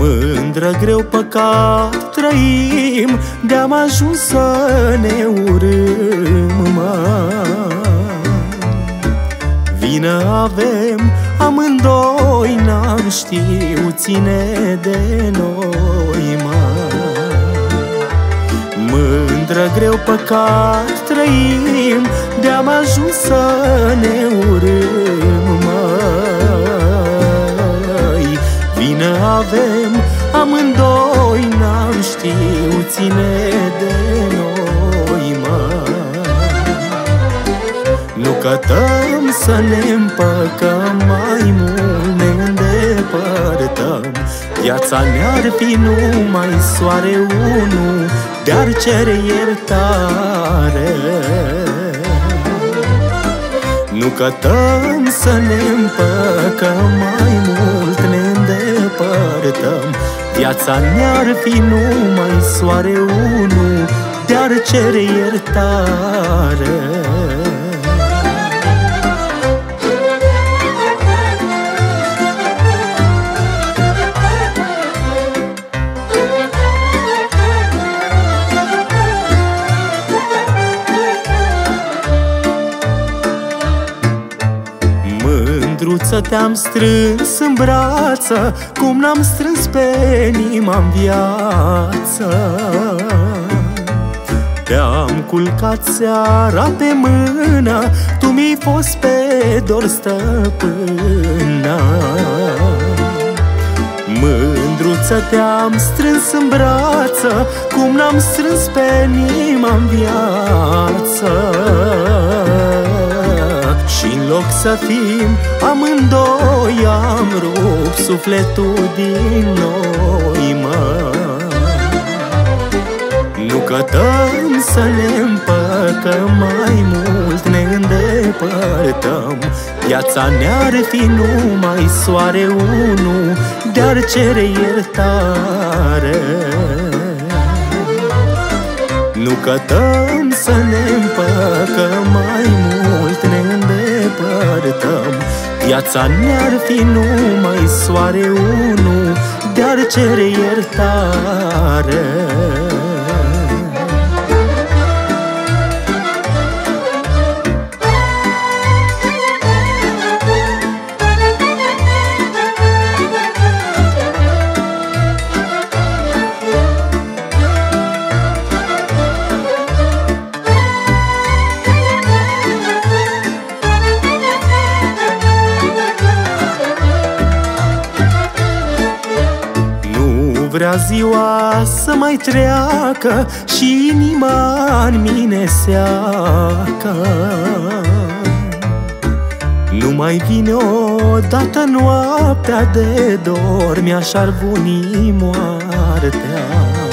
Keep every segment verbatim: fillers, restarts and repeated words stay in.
Mândră, greu, păcat trăim, de-am ajuns să ne urâm, măi. Vină avem amândoi, n-am știut ține de noi, măi. Mândră, greu, păcat trăim, de-am ajuns să ne urâm, măi. Vină avem amândoi, n-am știut ține de noi, măi. Nu cătăm să ne împăcăm, mai mult ne îndepărtăm. Viața ne-ar fi numai soare unu, de-ar cere iertare. Nu cătăm să ne împăcăm, mai mult ne îndepărtăm. Viața ne-ar fi numai soare unu, de-ar cere iertare. Mândruță, te-am strâns în brață, cum n-am strâns pe inima-n viață. Te-am culcat seara pe mână, tu mi-ai fost pe dor stăpână. Mândruță, te-am strâns în brață, cum n-am strâns pe inima-n viață. Și-n loc să fim amândoi, am rupt sufletul din noi, măi. Nu cătăm să ne împăcăm, mai mult ne îndepărtăm. Viața ne-ar fi numai soare unu, de-ar cere iertare. Nu cătăm să ne împăcăm, mai mult ne îndepărtăm. Viața ne-ar fi numai soare unu, de-ar cere iertare. Vrea ziua să mai treacă și inima-n mine seacă. Nu mai vine odată noaptea de dor, mi-aș-ar vuni moartea.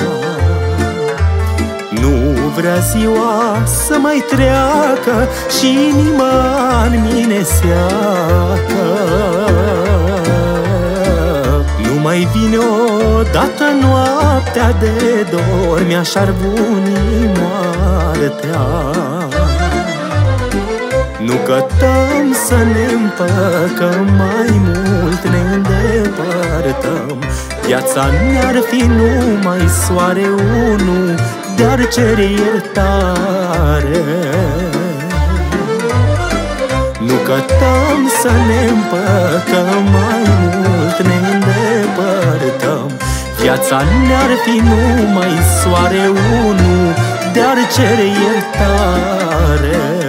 Nu vrea ziua să mai treacă și inima-n mine seacă. Nu mai vine odată noaptea de dor, mi-aș-ar vuni moartea. Nu cătăm să ne împăcăm, mai mult ne îndepărtăm. Viața ne-ar fi numai soare unu, de-ar cere iertare. Nu cătăm să ne împăcăm, mai mult ne îndepărtăm. Viața ne-ar fi numai soare unu, de-ar cere iertare.